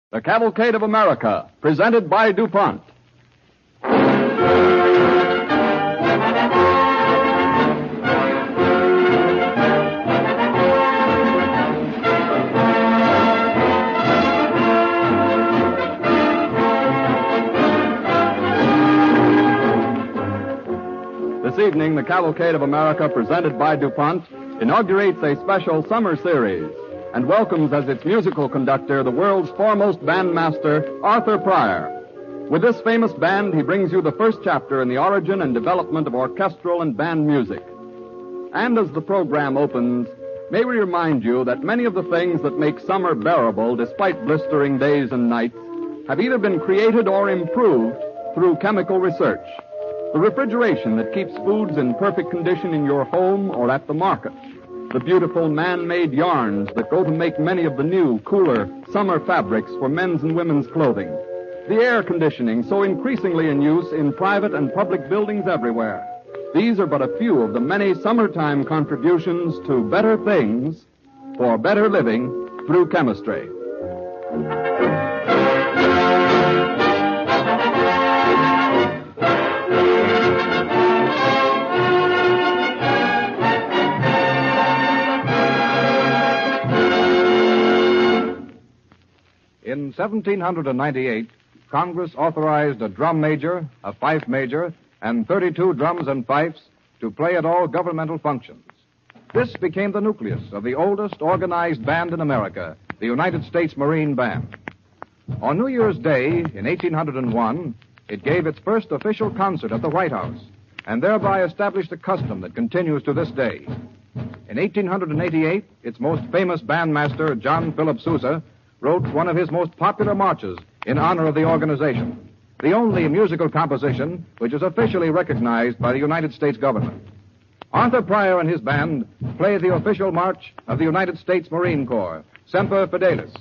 The Cavalcade of America, presented by DuPont. This evening, the Cavalcade of America, presented by DuPont, inaugurates a special summer series and welcomes as its musical conductor the world's foremost bandmaster, Arthur Pryor. With this famous band, he brings you the first chapter in the origin and development of orchestral and band music. And as the program opens, may we remind you that many of the things that make summer bearable despite blistering days and nights have either been created or improved through chemical research. The refrigeration that keeps foods in perfect condition in your home or at the market. The beautiful man-made yarns that go to make many of the new, cooler summer fabrics for men's and women's clothing. The air conditioning so increasingly in use in private and public buildings everywhere. These are but a few of the many summertime contributions to better things for better living through chemistry. In 1798, Congress authorized a drum major, a fife major, and 32 drums and fifes to play at all governmental functions. This became the nucleus of the oldest organized band in America, the United States Marine Band. On New Year's Day in 1801, it gave its first official concert at the White House and thereby established a custom that continues to this day. In 1888, its most famous bandmaster, John Philip Sousa, wrote one of his most popular marches in honor of the organization, the only musical composition which is officially recognized by the United States government. Arthur Pryor and his band play the official march of the United States Marine Corps, Semper Fidelis.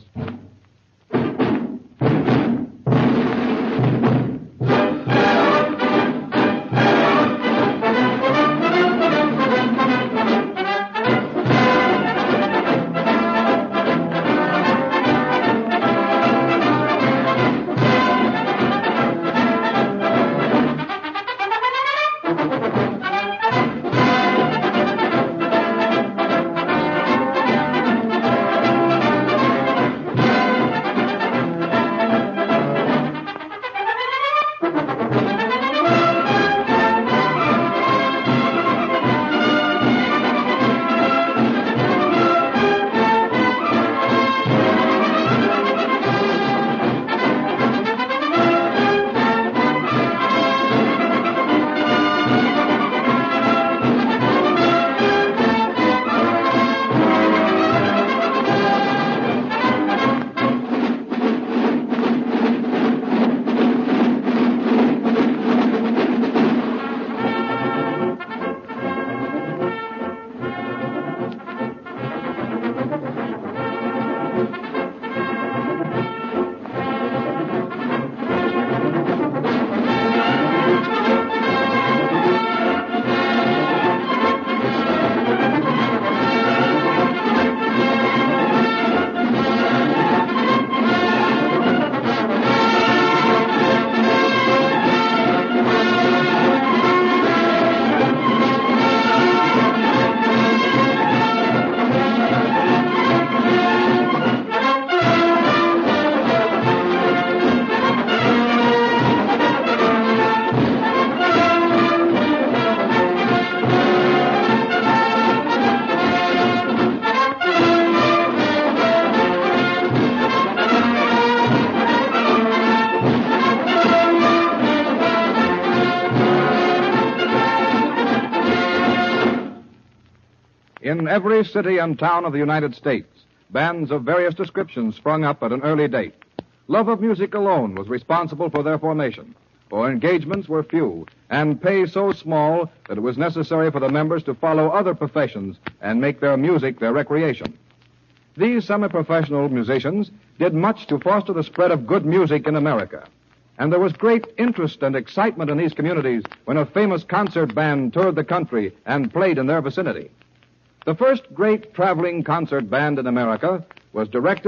In every city and town of the United States, bands of various descriptions sprung up at an early date. Love of music alone was responsible for their formation, for engagements were few and pay so small that it was necessary for the members to follow other professions and make their music their recreation. These semi-professional musicians did much to foster the spread of good music in America. And there was great interest and excitement in these communities when a famous concert band toured the country and played in their vicinity. The first great traveling concert band in America was directed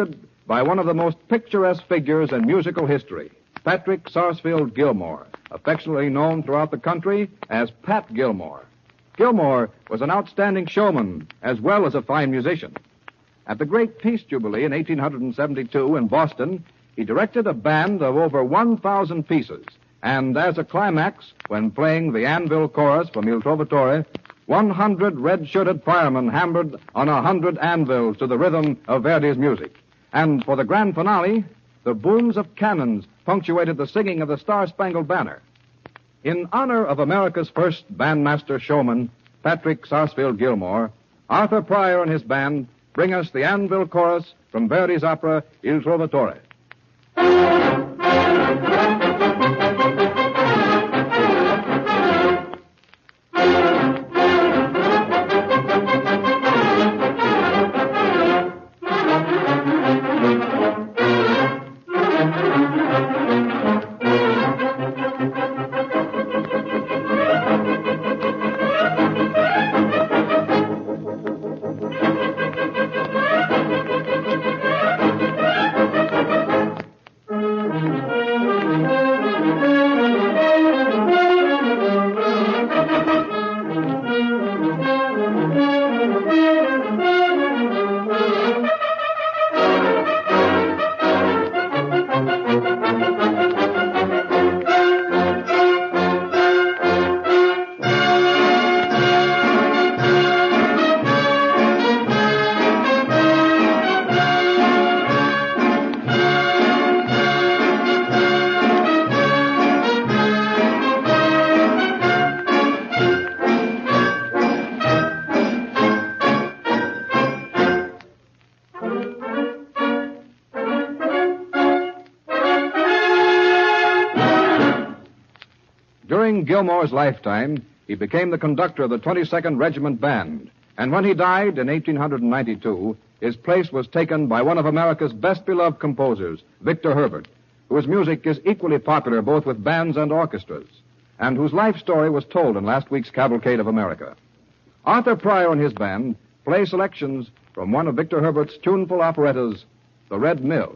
by one of the most picturesque figures in musical history, Patrick Sarsfield Gilmore, affectionately known throughout the country as Pat Gilmore. Gilmore was an outstanding showman as well as a fine musician. At the Great Peace Jubilee in 1872 in Boston, he directed a band of over 1,000 pieces, and as a climax, when playing the Anvil Chorus from Il Trovatore, 100 red-shirted firemen hammered on 100 anvils to the rhythm of Verdi's music. And for the grand finale, the booms of cannons punctuated the singing of the Star-Spangled Banner. In honor of America's first bandmaster showman, Patrick Sarsfield Gilmore, Arthur Pryor and his band bring us the Anvil Chorus from Verdi's opera Il Trovatore. During Gilmore's lifetime, he became the conductor of the 22nd Regiment Band, and when he died in 1892, his place was taken by one of America's best beloved composers, Victor Herbert, whose music is equally popular both with bands and orchestras, and whose life story was told in last week's Cavalcade of America. Arthur Pryor and his band play selections from one of Victor Herbert's tuneful operettas, The Red Mill.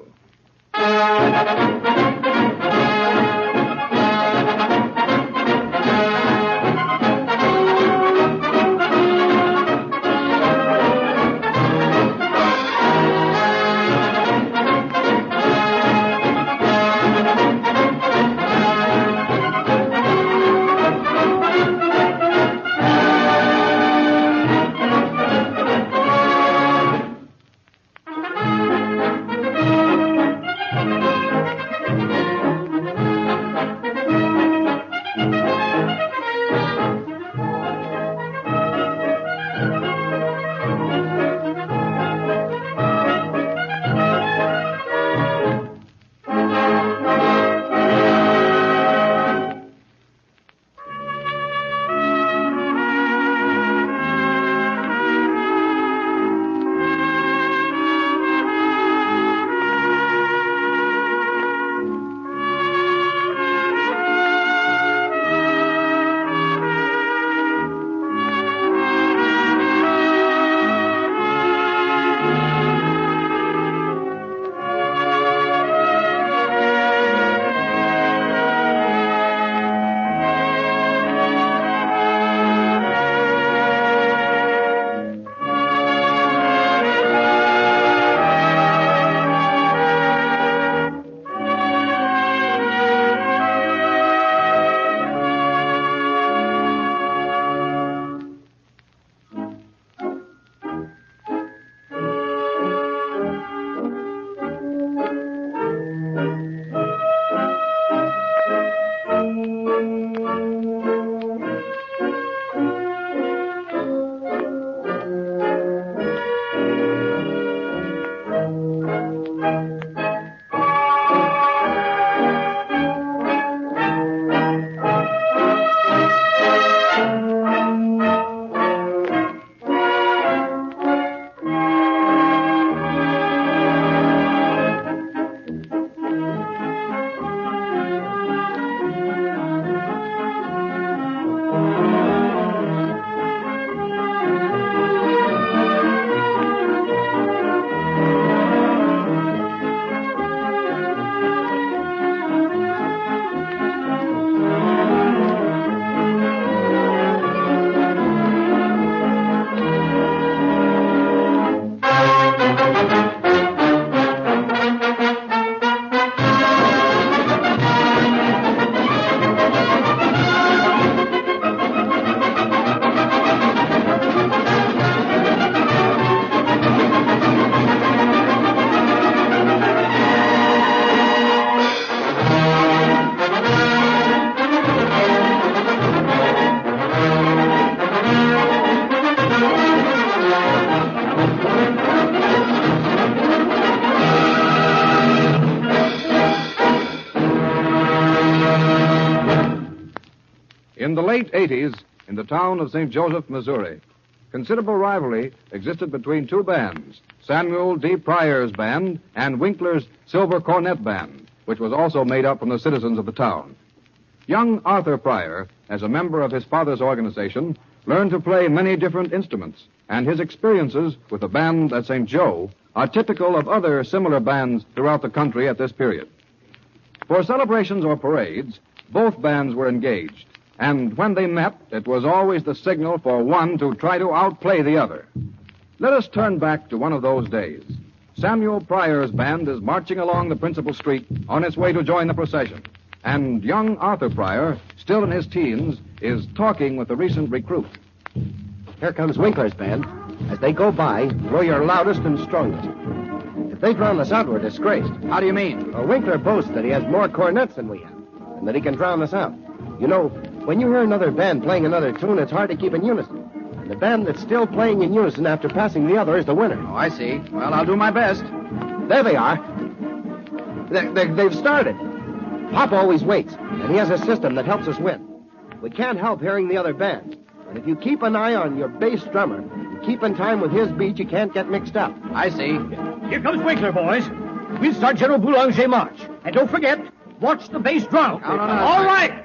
In the late 80s, in the town of St. Joseph, Missouri, considerable rivalry existed between two bands, Samuel D. Pryor's band and Winkler's Silver Cornet Band, which was also made up from the citizens of the town. Young Arthur Pryor, as a member of his father's organization, learned to play many different instruments, and his experiences with the band at St. Joe are typical of other similar bands throughout the country at this period. For celebrations or parades, both bands were engaged, and when they met, it was always the signal for one to try to outplay the other. Let us turn back to one of those days. Samuel Pryor's band is marching along the principal street on its way to join the procession, and young Arthur Pryor, still in his teens, is talking with the recent recruit. Here comes Winkler's band. As they go by, blow your loudest and strongest. If they drown us out, we're disgraced. How do you mean? Well, Winkler boasts that he has more cornets than we have, and that he can drown us out. You know, when you hear another band playing another tune, it's hard to keep in unison. And the band that's still playing in unison after passing the other is the winner. Oh, I see. Well, I'll do my best. There they are. They've started. Pop always waits, and he has a system that helps us win. We can't help hearing the other band. But if you keep an eye on your bass drummer and keep in time with his beat, you can't get mixed up. I see. Here comes Winkler, boys. We'll start General Boulanger march. And don't forget, watch the bass drum. No. All right.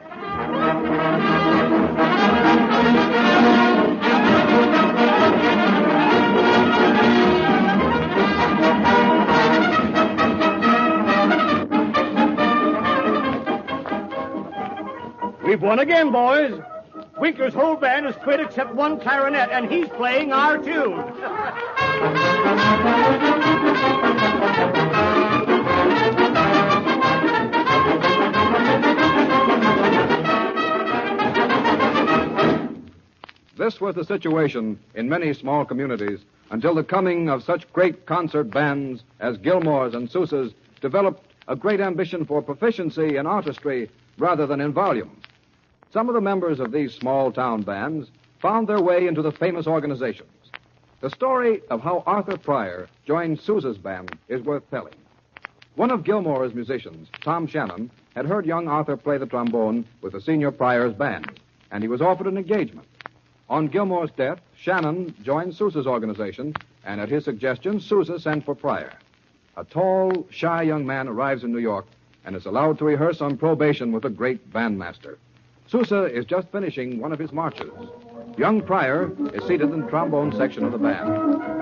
We've won again, boys. Winkler's whole band is quit except one clarinet, and he's playing our tune. This was the situation in many small communities until the coming of such great concert bands as Gilmore's and Sousa's developed a great ambition for proficiency in artistry rather than in volume. Some of the members of these small town bands found their way into the famous organizations. The story of how Arthur Pryor joined Sousa's band is worth telling. One of Gilmore's musicians, Tom Shannon, had heard young Arthur play the trombone with the senior Pryor's band, and he was offered an engagement. On Gilmore's death, Shannon joined Sousa's organization, and at his suggestion, Sousa sent for Pryor. A tall, shy young man arrives in New York and is allowed to rehearse on probation with a great bandmaster. Sousa is just finishing one of his marches. Young Pryor is seated in the trombone section of the band.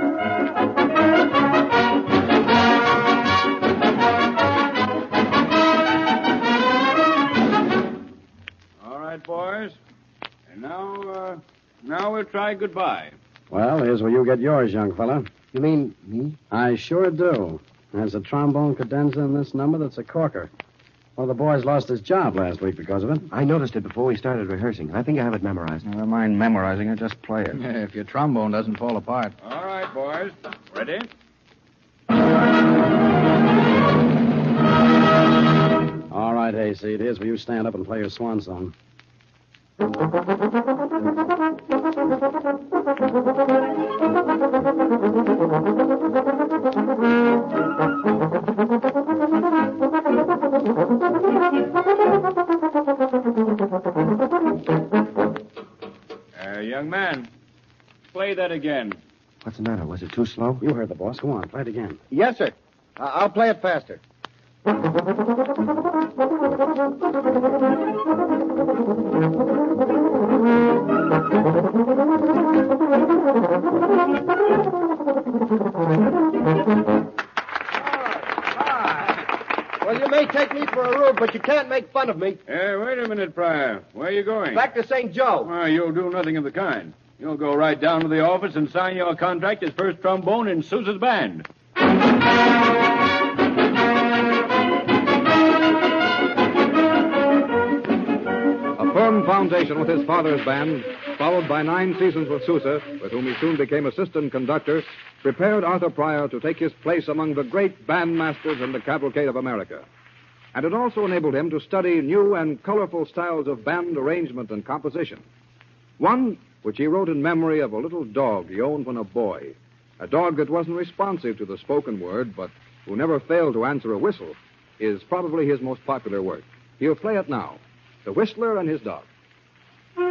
All right, boys. And now we'll try goodbye. Well, here's where you get yours, young fella. You mean me? I sure do. There's a trombone cadenza in this number that's a corker. One of the boys lost his job last week because of it. I noticed it before we started rehearsing. I think I have it memorized. Never mind memorizing it, just play it. Yeah, if your trombone doesn't fall apart. All right, boys. Ready? All right, Hayseed. Here's where you stand up and play your swan song. Young man, play that again. What's the matter? Was it too slow? You heard the boss. Go on, play it again. Yes, sir. I'll play it faster. Well, you may take me for a rube, but you can't make fun of me. Wait a minute, Pryor. Where are you going? Back to St. Joe. Well, you'll do nothing of the kind. You'll go right down to the office and sign your contract as first trombone in Sousa's band. A firm foundation with his father's band, followed by 9 seasons with Sousa, with whom he soon became assistant conductor, prepared Arthur Pryor to take his place among the great bandmasters in the cavalcade of America. And it also enabled him to study new and colorful styles of band arrangement and composition. One which he wrote in memory of a little dog he owned when a boy, a dog that wasn't responsive to the spoken word, but who never failed to answer a whistle, is probably his most popular work. He'll play it now, The Whistler and His Dog.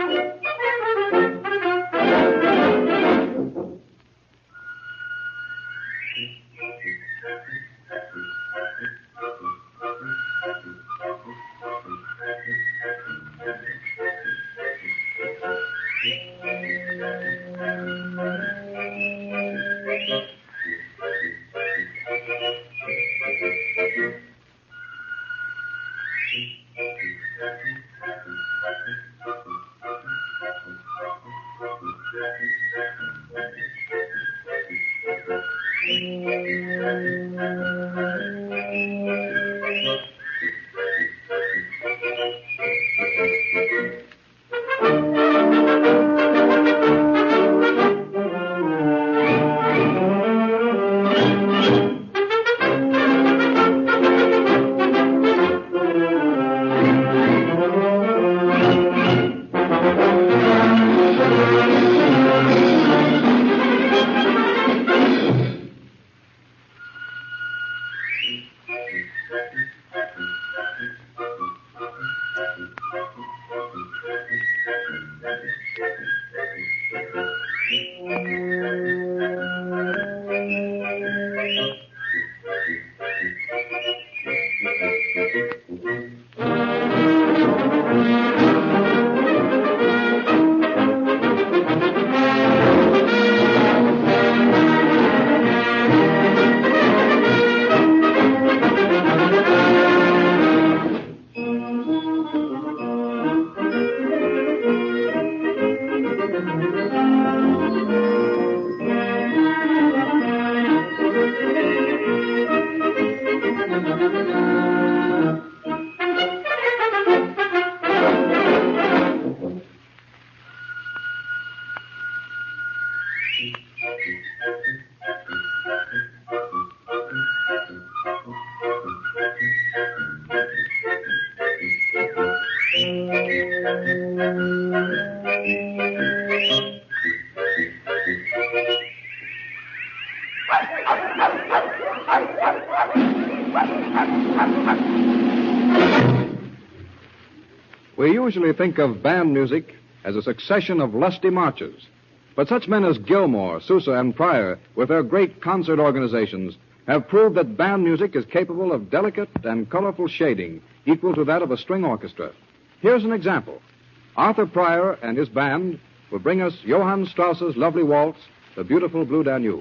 We usually think of band music as a succession of lusty marches. But such men as Gilmore, Sousa, and Pryor, with their great concert organizations, have proved that band music is capable of delicate and colorful shading equal to that of a string orchestra. Here's an example. Arthur Pryor and his band will bring us Johann Strauss's lovely waltz, The Beautiful Blue Danube.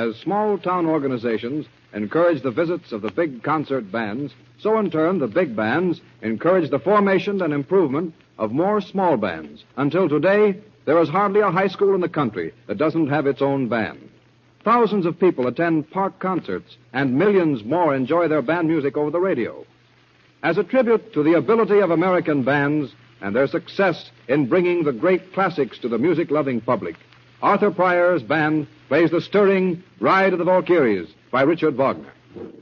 As small town organizations encourage the visits of the big concert bands, so in turn the big bands encourage the formation and improvement of more small bands. Until today, there is hardly a high school in the country that doesn't have its own band. Thousands of people attend park concerts, and millions more enjoy their band music over the radio. As a tribute to the ability of American bands and their success in bringing the great classics to the music-loving public, Arthur Pryor's band plays the stirring Ride of the Valkyries by Richard Wagner.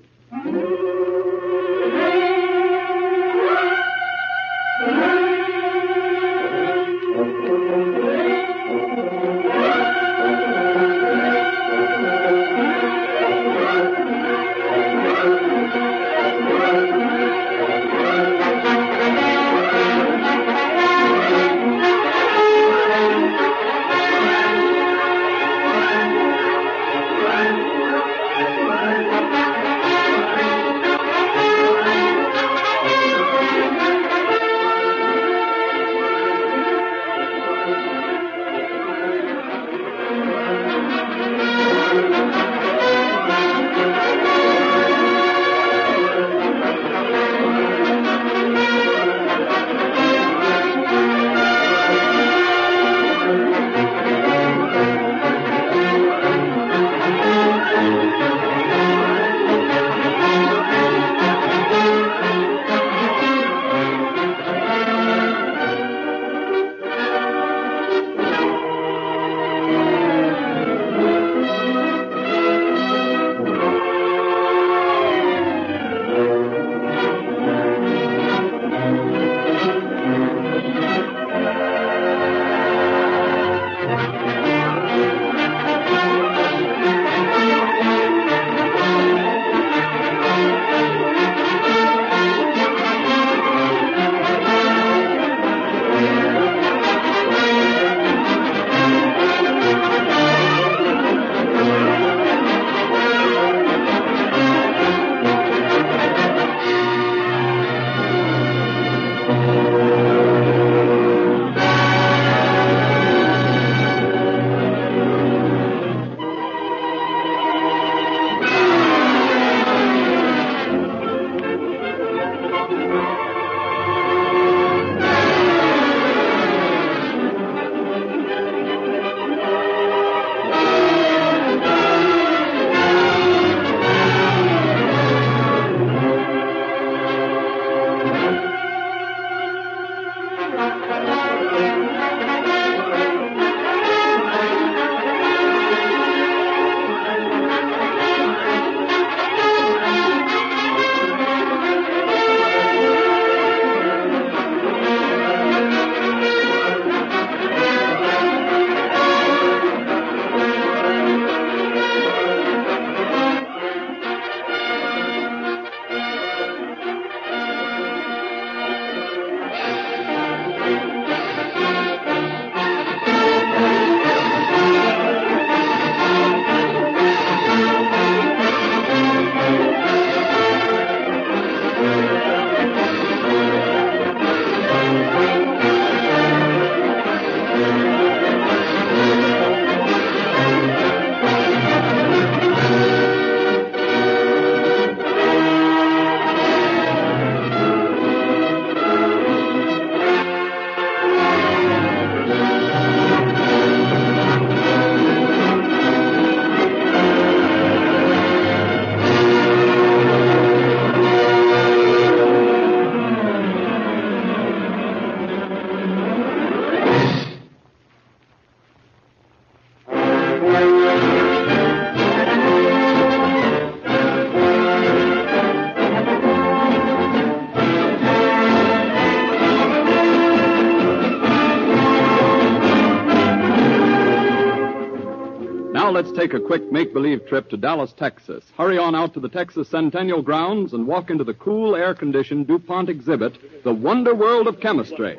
Now let's take a quick make-believe trip to Dallas, Texas. Hurry on out to the Texas Centennial Grounds and walk into the cool, air-conditioned DuPont exhibit, The Wonder World of Chemistry.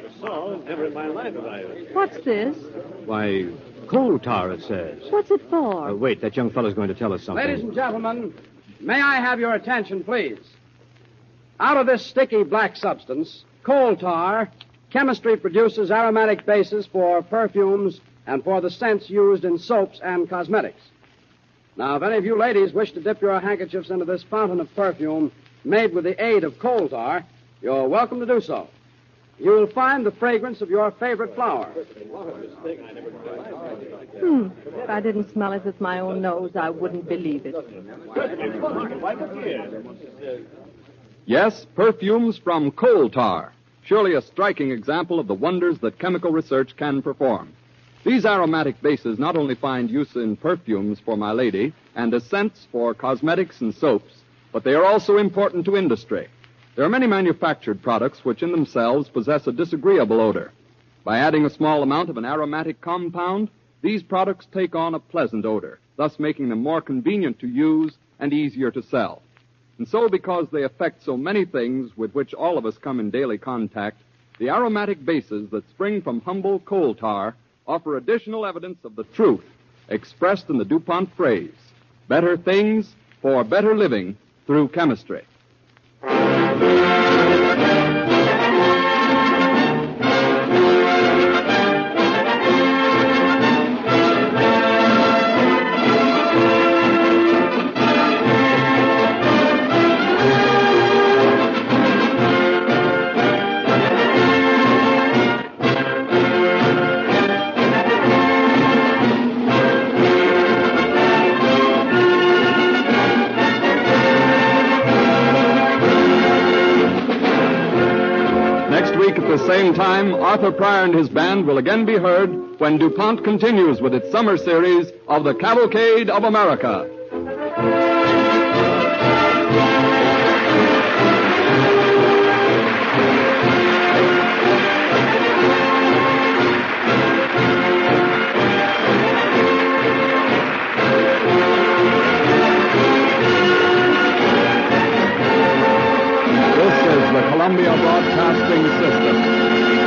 What's this? Why, coal tar, it says. What's it for? Wait, that young fellow's going to tell us something. Ladies and gentlemen, may I have your attention, please? Out of this sticky black substance, coal tar, chemistry produces aromatic bases for perfumes and for the scents used in soaps and cosmetics. Now, if any of you ladies wish to dip your handkerchiefs into this fountain of perfume made with the aid of coal tar, you're welcome to do so. You will find the fragrance of your favorite flower. If I didn't smell it with my own nose, I wouldn't believe it. Yes, perfumes from coal tar. Surely a striking example of the wonders that chemical research can perform. These aromatic bases not only find use in perfumes for my lady and as scents for cosmetics and soaps, but they are also important to industry. There are many manufactured products which in themselves possess a disagreeable odor. By adding a small amount of an aromatic compound, these products take on a pleasant odor, thus making them more convenient to use and easier to sell. And so, because they affect so many things with which all of us come in daily contact, the aromatic bases that spring from humble coal tar offer additional evidence of the truth expressed in the DuPont phrase, better things for better living through chemistry. At the same time, Arthur Pryor and his band will again be heard when DuPont continues with its summer series of the Cavalcade of America. This is the Columbia Broadcasting System.